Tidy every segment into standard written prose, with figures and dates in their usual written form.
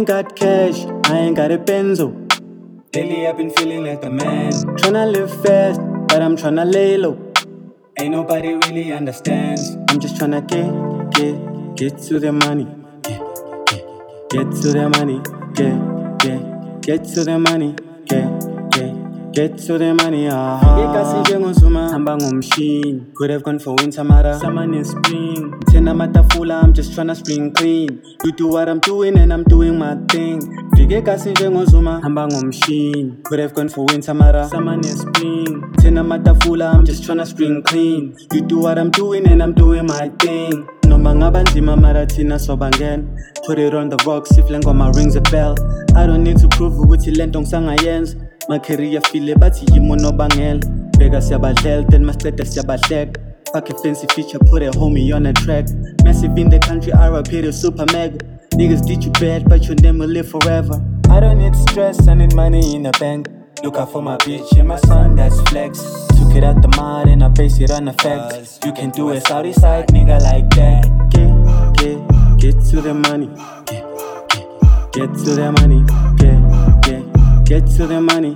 got cash, I ain't got a benzo. Lately I've been feeling like a man. Tryna live fast, but I'm tryna lay low. Ain't nobody really understands. I'm just tryna get to the money. Get to the money. Get to the money. Get to the money. Ngekasi njengozuma hamba ngomshini. Could have gone for winter mara summer and spring. Tena matafula, I'm just tryna spring clean. You do what I'm doing and I'm doing my thing. Ngekasi njengozuma hamba ngomshini. Could have gone for winter mara summer and spring. Tena matafula, I'm just tryna spring clean. You do what I'm doing and I'm doing my thing. Noma ngaba nzima mara thina sobangena. Put it on the rocks if lengoma rings a bell. I don't need to prove ukuthi lento ngisangayenza. My career feel bathi yimo nobangela. Bega siyabadlela then masiceda siyabahleka. Fuck a fancy feature, put a homie on a track. Massive in the country, RIP to super mega. Niggas did you bad, but your name will live forever. I don't need stress, I need money in the bank. Look out for my bitch and my son, that's flex. Took it out the mud and I base it on the facts. You can do a Saudi side nigga like that. Get to the money. Get to the money. Get to the money.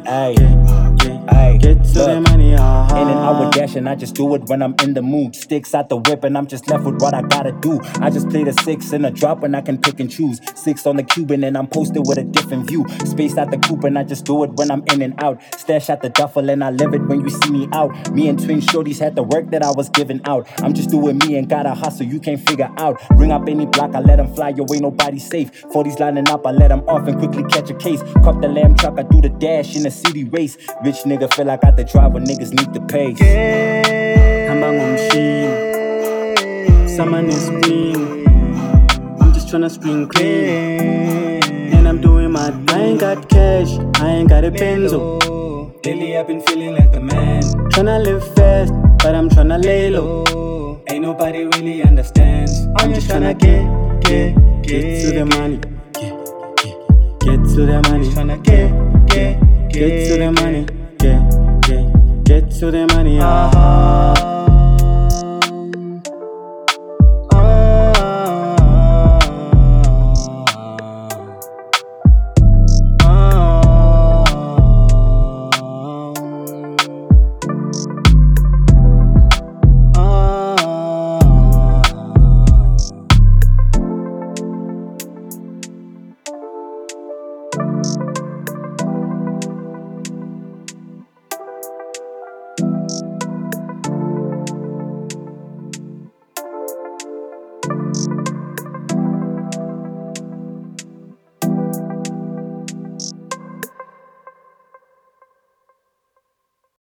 Get to the money. In and out with dash and I just do it when I'm in the mood. Sticks out the whip and I'm just left with what I gotta do. I just play the 6 in a drop when I can pick and choose. 6 on the Cuban and I'm posted with a different view. Spaced out the coupe and I just do it when I'm in and out. Stash out the duffel and I live it when you see me out. Me and twin shorties had the work that I was giving out. I'm just doing me and gotta hustle you can't figure out. Ring up any block, I let them fly away, nobody safe. 40s lining up, I let them off and quickly catch a case. Cop the lamb truck, I do the dash in a city race. Rich nigga feel like I got the drive when niggas need the pace. Hamba ngomshini, summer and spring. I'm just tryna spring clean. And I'm doing my thing. I ain't got cash, I ain't got a benzo. Lately I've been feeling like a man. Tryna live fast, but I'm tryna lay low. Ain't nobody really understands. I'm just tryna get to the money. Get to the money. Tryna Get to the money. Get to the money.